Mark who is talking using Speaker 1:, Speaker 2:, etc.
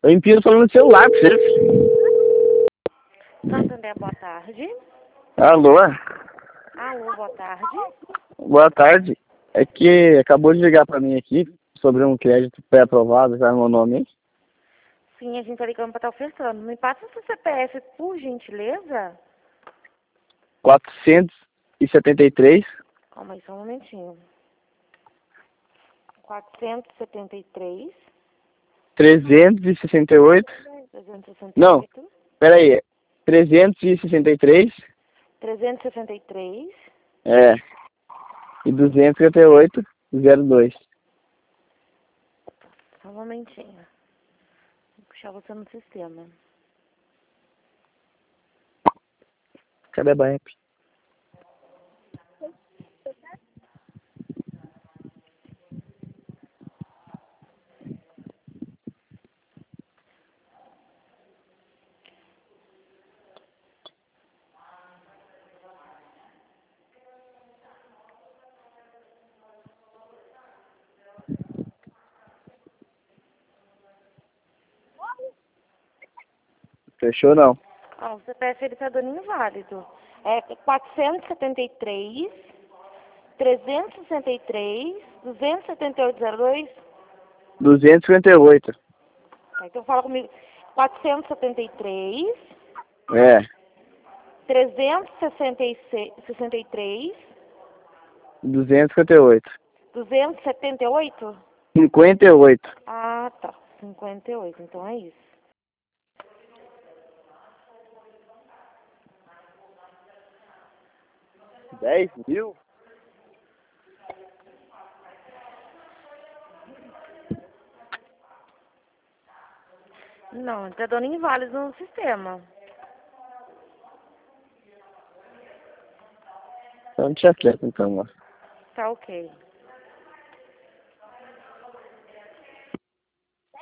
Speaker 1: Eu empino falando no celular pra vocês.
Speaker 2: Santander, boa tarde.
Speaker 1: Alô?
Speaker 2: Alô, boa tarde.
Speaker 1: Boa tarde. É que acabou de ligar pra mim aqui sobre um crédito pré-aprovado, tá no meu nome, hein?
Speaker 2: Sim, a gente tá ligando pra estar ofertando. Me passa o seu CPF, por gentileza?
Speaker 1: 473.
Speaker 2: Calma aí, só um momentinho. 473.
Speaker 1: 368.
Speaker 2: 368.
Speaker 1: Não, peraí. 363.
Speaker 2: 363.
Speaker 1: É. E 258, 02.
Speaker 2: Só um momentinho. Vou puxar você no sistema.
Speaker 1: Cadê a BAEP? Fechou não?
Speaker 2: Ó, o CPF ele tá dando inválido. É 473, 363, 27802.
Speaker 1: 258.
Speaker 2: Tá, então fala comigo. 473,
Speaker 1: É.
Speaker 2: 363,
Speaker 1: 258.
Speaker 2: 278?
Speaker 1: 58.
Speaker 2: Ah, tá. 58, então é isso.
Speaker 1: Dez mil?
Speaker 2: Não, tá dando inválido no sistema.
Speaker 1: Então deixa quieto então, mano.
Speaker 2: Tá ok.